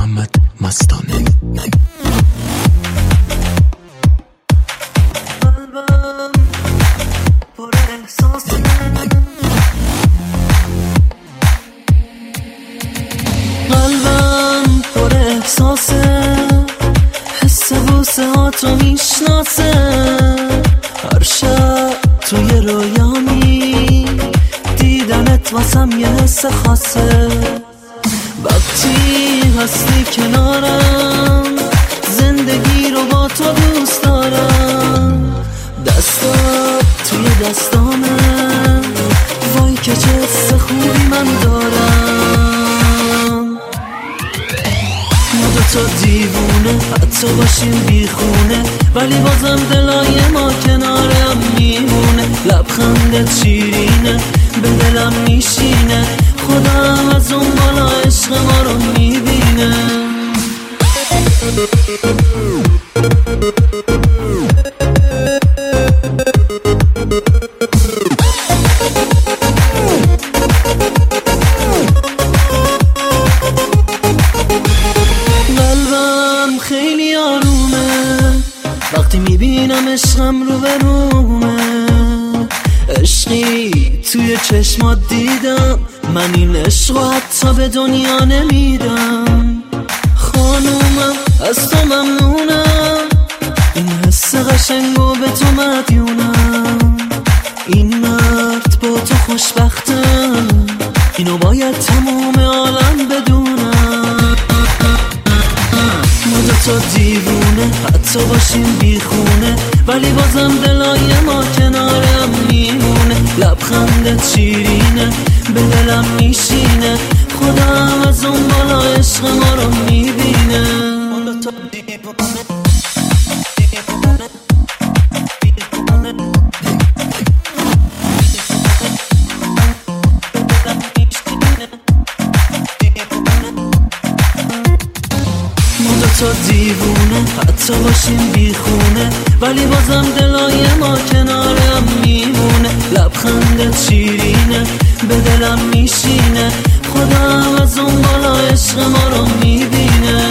محمد مستانه. قلبم پر احساسه، قلبم پر احساسه، حس بوسه ها تو میشناسه. هر شب توی رویامی دیدنت واسم یه حس خاصه. وقتی هستی کنارم زندگی رو با تو دوست دارم. دستات توی دستامه، وای که چه حس خوبی من دارم. ما دوتا دیوونه حتی باشیم بیخونه، ولی بازم دلای ما کنارم میمونه. لبخندت شیرینه به دلم میشینه، خودم از اون بالا عشق ما رو میبینه. قلبم خیلی آرومه وقتی میبینم عشقم رو به رومه. عشقی توی چشمات دیدم، من این عشق رو حتی به دنیا نمیدم. خانومم از تو ممنونم، این حس قشنگو به تو مدیونم. این مرد با تو خوشبختم، اینو باید تمام عالم بدونم. ما دوتا دیوونه حتی باشیم بیخونه، ولی بازم دلای ما کنارم میمونه. لبخندت شیرینه به دلم میشینه، خودم از اون بالا عشق ما رو میبینه. تو دیوونه حتی باشیم بیخونه، ولی بازم دلای ما کنارم میمونه. لبخندت شیرینه به دلم میشینه، خودم از اون بالا عشق ما رو میبینه.